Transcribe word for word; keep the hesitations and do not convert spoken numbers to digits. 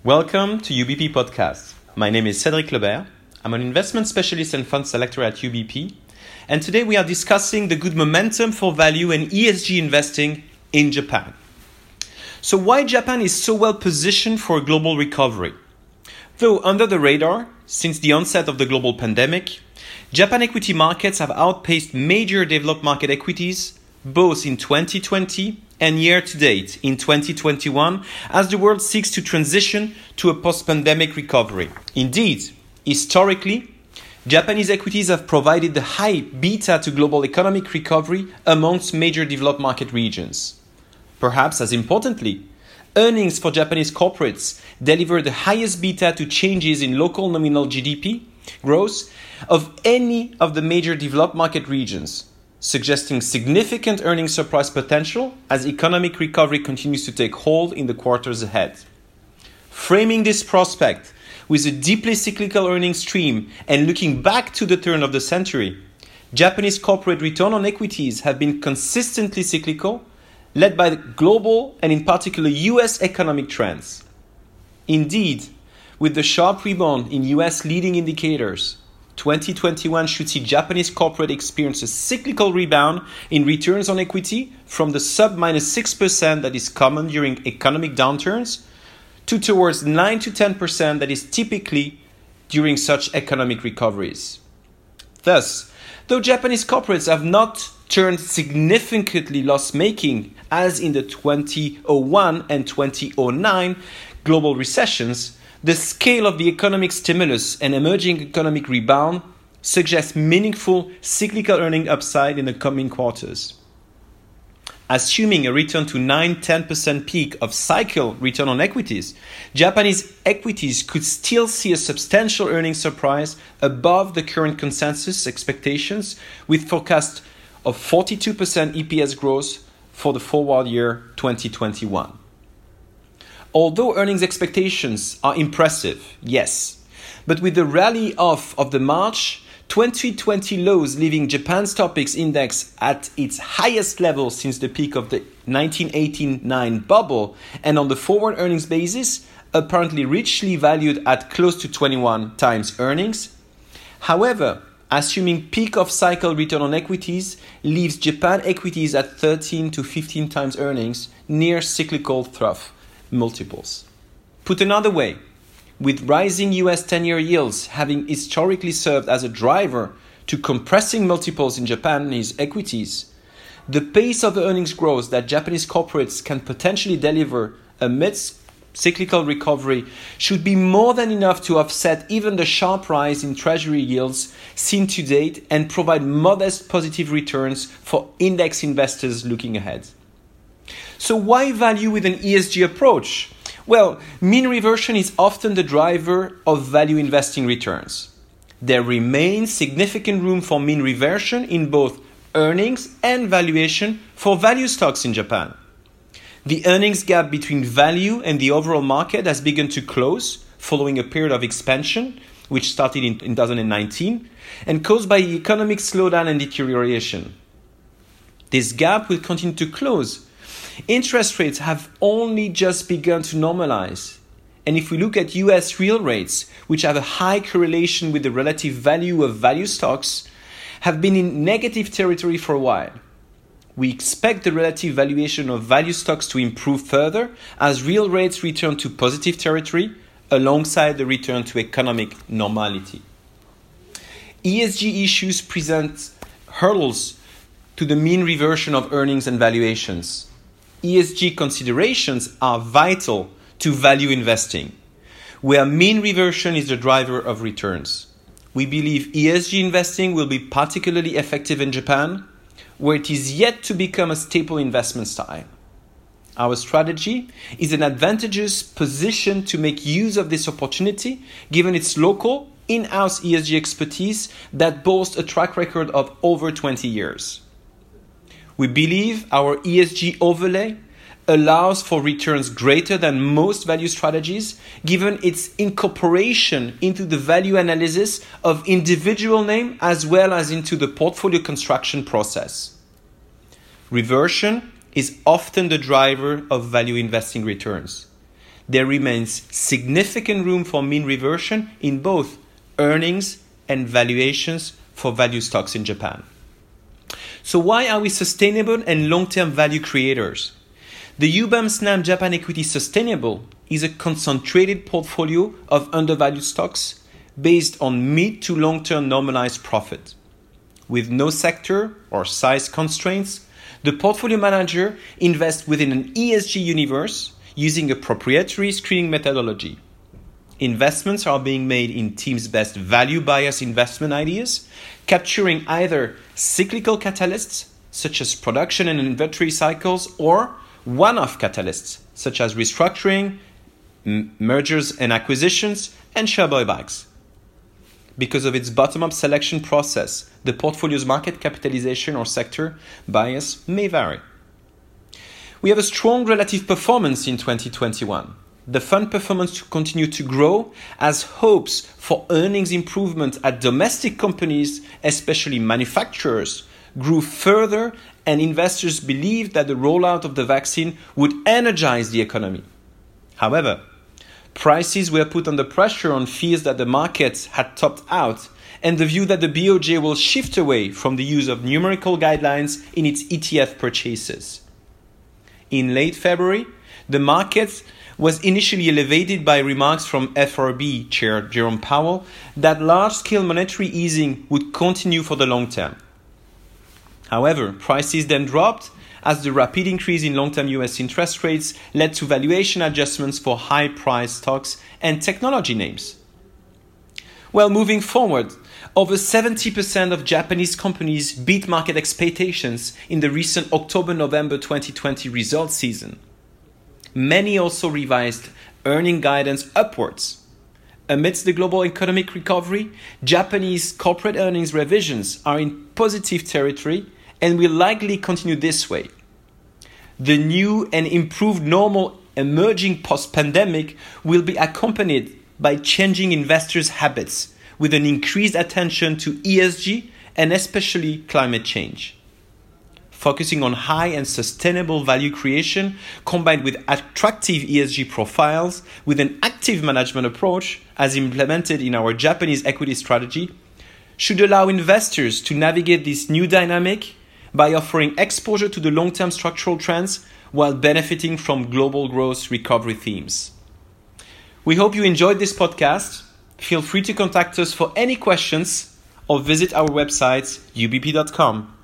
Welcome to U B P Podcast. My name is Cédric Lebert. I'm an investment specialist and fund selector at U B P. And today we are discussing the good momentum for value and E S G investing in Japan. So why Japan is so well positioned for a global recovery? Though under the radar, since the onset of the global pandemic, Japan equity markets have outpaced major developed market equities both in twenty twenty and year to date in twenty twenty-one as the world seeks to transition to a post-pandemic recovery. Indeed, historically, Japanese equities have provided the high beta to global economic recovery amongst major developed market regions. Perhaps as importantly, earnings for Japanese corporates deliver the highest beta to changes in local nominal G D P growth of any of the major developed market regions, suggesting significant earnings surprise potential as economic recovery continues to take hold in the quarters ahead. Framing this prospect with a deeply cyclical earnings stream and looking back to the turn of the century, Japanese corporate return on equities have been consistently cyclical, led by the global and in particular U S economic trends. Indeed, with the sharp rebound in U S leading indicators, twenty twenty-one should see Japanese corporate experience a cyclical rebound in returns on equity from the sub minus six percent that is common during economic downturns to towards nine to ten percent that is typically during such economic recoveries. Thus, though Japanese corporates have not turned significantly loss-making as in the two thousand one and two thousand nine global recessions, the scale of the economic stimulus and emerging economic rebound suggests meaningful cyclical earning upside in the coming quarters. Assuming a return to nine to ten percent peak of cycle return on equities, Japanese equities could still see a substantial earnings surprise above the current consensus expectations, with forecast of forty-two percent E P S growth for the forward year twenty twenty-one. Although earnings expectations are impressive, yes, but with the rally off of the March twenty twenty lows leaving Japan's Topix index at its highest level since the peak of the nineteen eighty-nine bubble, and on the forward earnings basis, apparently richly valued at close to twenty-one times earnings. However, assuming peak of cycle return on equities leaves Japan equities at thirteen to fifteen times earnings, near cyclical trough multiples. Put another way, with rising U S ten-year yields having historically served as a driver to compressing multiples in Japanese equities, the pace of earnings growth that Japanese corporates can potentially deliver amidst cyclical recovery should be more than enough to offset even the sharp rise in treasury yields seen to date and provide modest positive returns for index investors looking ahead. So why value with an E S G approach? Well, mean reversion is often the driver of value investing returns. There remains significant room for mean reversion in both earnings and valuation for value stocks in Japan. The earnings gap between value and the overall market has begun to close following a period of expansion, which started in two thousand nineteen, and caused by the economic slowdown and deterioration. This gap will continue to close. Interest rates have only just begun to normalize. And if we look at U S real rates, which have a high correlation with the relative value of value stocks, have been in negative territory for a while. We expect the relative valuation of value stocks to improve further as real rates return to positive territory alongside the return to economic normality. E S G issues present hurdles to the mean reversion of earnings and valuations. E S G considerations are vital to value investing, where mean reversion is the driver of returns. We believe E S G investing will be particularly effective in Japan, where it is yet to become a staple investment style. Our strategy is an advantageous position to make use of this opportunity, given its local, in-house E S G expertise that boasts a track record of over twenty years. We believe our E S G overlay allows for returns greater than most value strategies, given its incorporation into the value analysis of individual name as well as into the portfolio construction process. Reversion is often the driver of value investing returns. there remains significant room for mean reversion in both earnings and valuations for value stocks in Japan. So why are we sustainable and long-term value creators? The Ubam Snam Japan Equity Sustainable is a concentrated portfolio of undervalued stocks based on mid to long-term normalized profit. With no sector or size constraints, the portfolio manager invests within an E S G universe using a proprietary screening methodology. Investments are being made in teams' best value bias investment ideas, capturing either cyclical catalysts such as production and inventory cycles or one-off catalysts such as restructuring, m- mergers and acquisitions, and share buybacks. Because of its bottom-up selection process, the portfolio's market capitalization or sector bias may vary. We have a strong relative performance in twenty twenty-one. The fund performance continued to grow as hopes for earnings improvement at domestic companies, especially manufacturers, grew further, and investors believed that the rollout of the vaccine would energize the economy. However, prices were put under pressure on fears that the markets had topped out and the view that the B O J will shift away from the use of numerical guidelines in its E T F purchases. In late February, the market was initially elevated by remarks from F R B Chair Jerome Powell that large-scale monetary easing would continue for the long term. However, prices then dropped as the rapid increase in long-term U S interest rates led to valuation adjustments for high-priced stocks and technology names. Well, moving forward, over seventy percent of Japanese companies beat market expectations in the recent October-November twenty twenty results season. Many also revised earning guidance upwards. Amidst the global economic recovery, Japanese corporate earnings revisions are in positive territory and will likely continue this way. The new and improved normal emerging post-pandemic will be accompanied by changing investors' habits with an increased attention to E S G and especially climate change. Focusing on high and sustainable value creation combined with attractive E S G profiles with an active management approach as implemented in our Japanese equity strategy should allow investors to navigate this new dynamic by offering exposure to the long-term structural trends while benefiting from global growth recovery themes. We hope you enjoyed this podcast. Feel free to contact us for any questions or visit our website u b p dot com.